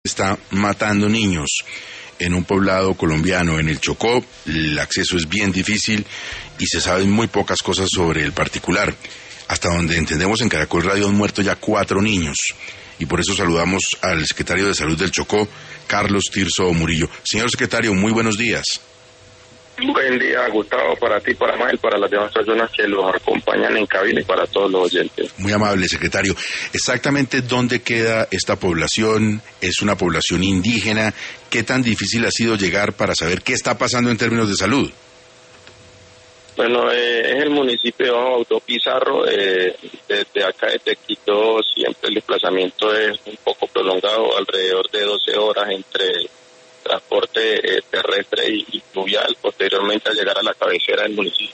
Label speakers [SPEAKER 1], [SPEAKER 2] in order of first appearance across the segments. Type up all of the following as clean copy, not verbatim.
[SPEAKER 1] está matando niños en un poblado colombiano, en el Chocó. El acceso es bien difícil y se saben muy pocas cosas sobre el particular. Hasta donde entendemos, en Caracol Radio han muerto ya 4 niños. Y por eso saludamos al secretario de Salud del Chocó, Carlos Tirso Murillo. Señor secretario, muy buenos días.
[SPEAKER 2] Buen día, Gustavo, para ti, para Mael, para las demás personas que los acompañan en cabina y para todos los oyentes.
[SPEAKER 1] Muy amable, secretario. Exactamente dónde queda esta población. ¿Es una población indígena? ¿Qué tan difícil ha sido llegar para saber qué está pasando en términos de salud?
[SPEAKER 2] Bueno, es el municipio de Bajo Bautó Pizarro. Desde acá, desde Quito, siempre el desplazamiento es un poco prolongado, alrededor de 12 horas entre transporte terrestre y fluvial, posteriormente a llegar a la cabecera del municipio.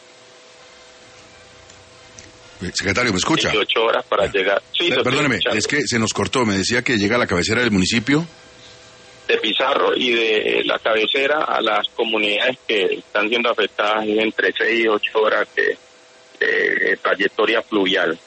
[SPEAKER 1] Secretario, ¿me escucha?
[SPEAKER 2] 18 horas para llegar. Sí,
[SPEAKER 1] perdóneme, es que se nos cortó. Me decía que llega a la cabecera del municipio
[SPEAKER 2] de Pizarro, y de la cabecera a las comunidades que están siendo afectadas entre 6 y 8 horas de trayectoria fluvial.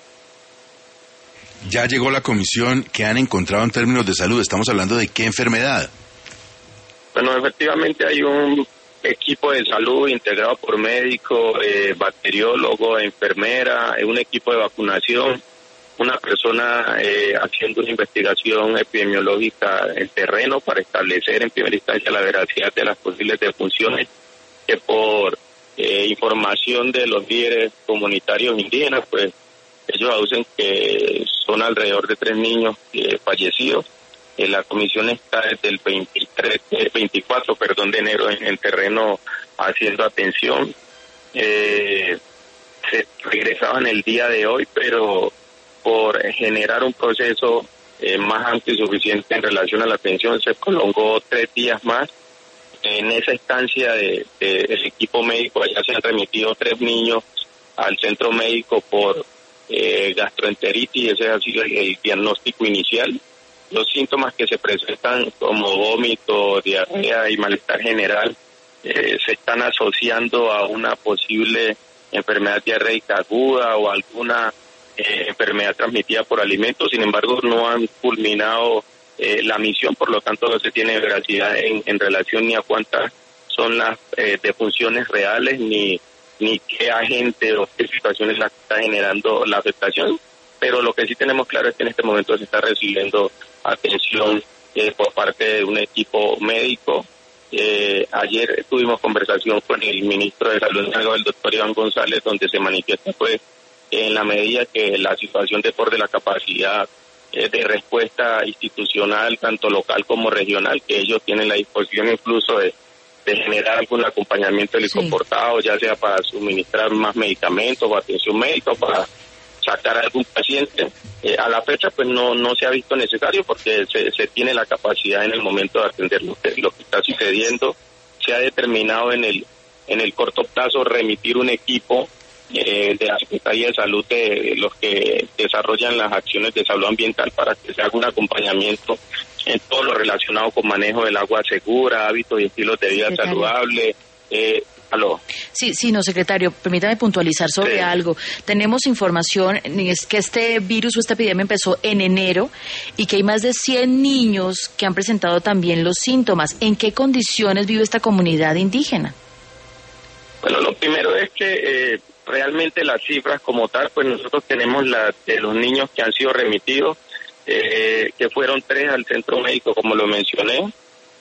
[SPEAKER 1] Ya llegó la comisión. ¿Qué han encontrado en términos de salud? Estamos hablando de qué enfermedad.
[SPEAKER 2] Bueno, efectivamente hay un equipo de salud integrado por médico, bacteriólogo, enfermera, un equipo de vacunación, una persona haciendo una investigación epidemiológica en terreno para establecer en primera instancia la veracidad de las posibles defunciones, que por información de los líderes comunitarios indígenas, pues ellos aducen que son alrededor de 3 niños fallecidos. La comisión está desde el 24 de enero en el terreno haciendo atención. Se regresaban el día de hoy, pero por generar un proceso más amplio y suficiente en relación a la atención, se prolongó 3 días más. En esa instancia del equipo médico, allá se han remitido 3 niños al centro médico por gastroenteritis. Ese ha sido el diagnóstico inicial. Los síntomas que se presentan, como vómito, diarrea y malestar general, se están asociando a una posible enfermedad diarreica aguda o alguna enfermedad transmitida por alimentos. Sin embargo, no han culminado la misión, por lo tanto no se tiene veracidad en relación ni a cuántas son las defunciones reales, ni qué agente o qué situaciones las está generando la afectación. Pero lo que sí tenemos claro es que en este momento se está recibiendo atención por parte de un equipo médico. Ayer tuvimos conversación con el ministro de Salud, el doctor Iván González, donde se manifiesta pues en la medida que la situación de la capacidad de respuesta institucional, tanto local como regional, que ellos tienen la disposición incluso de generar algún acompañamiento helicoportado, ya sea para suministrar más medicamentos o atención médica, para sacar a algún paciente. A la fecha pues no se ha visto necesario, porque se tiene la capacidad en el momento de atender lo que está sucediendo. Se ha determinado en el corto plazo remitir un equipo de la Secretaría de Salud, de los que desarrollan las acciones de salud ambiental, para que se haga un acompañamiento en todo lo relacionado con manejo del agua segura, hábitos y estilos de vida saludable. ¿Aló?
[SPEAKER 3] Sí, no, secretario, permítame puntualizar sobre algo. Tenemos información, es que este virus o esta epidemia empezó en enero y que hay más de 100 niños que han presentado también los síntomas. ¿En qué condiciones vive esta comunidad indígena?
[SPEAKER 2] Bueno, lo primero es que realmente las cifras como tal, pues nosotros tenemos las de los niños que han sido remitidos, que fueron 3 al centro médico, como lo mencioné.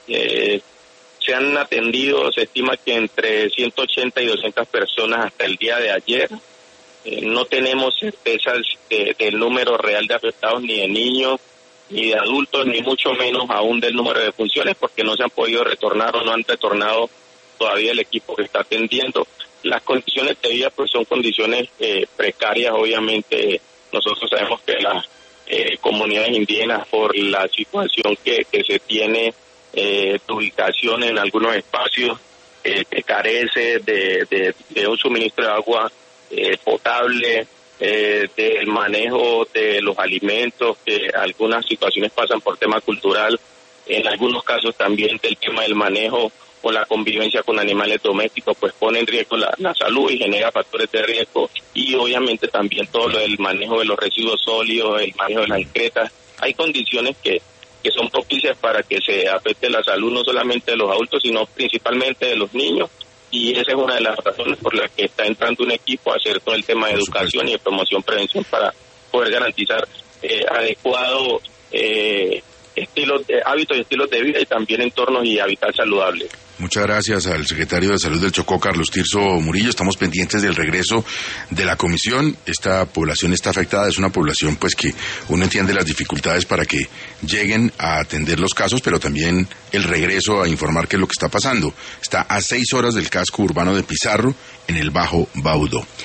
[SPEAKER 2] Se han atendido, se estima que entre 180 y 200 personas hasta el día de ayer. No tenemos certezas del número real de afectados, ni de niños, ni de adultos, ni mucho menos aún del número de defunciones, porque no se han podido retornar o no han retornado todavía el equipo que está atendiendo. Las condiciones de vida pues son condiciones precarias. Obviamente nosotros sabemos que las comunidades indígenas, por la situación que se tiene de ubicación en algunos espacios, que carece de un suministro de agua potable, del manejo de los alimentos, que algunas situaciones pasan por tema cultural, en algunos casos también del tema del manejo o la convivencia con animales domésticos, pues pone en riesgo la salud y genera factores de riesgo, y obviamente también todo lo del manejo de los residuos sólidos, el manejo de las excretas. Hay condiciones que que son propicias para que se afecte la salud no solamente de los adultos, sino principalmente de los niños. Y esa es una de las razones por las que está entrando un equipo a hacer todo el tema de educación y de promoción, prevención, para poder garantizar adecuado hábitos y estilos de vida y también entornos y hábitat saludables.
[SPEAKER 1] Muchas gracias al secretario de Salud del Chocó, Carlos Tirso Murillo. Estamos pendientes del regreso de la comisión. Esta población está afectada, es una población pues que uno entiende las dificultades para que lleguen a atender los casos, pero también el regreso a informar qué es lo que está pasando. Está a 6 horas del casco urbano de Pizarro, en el Bajo Baudó.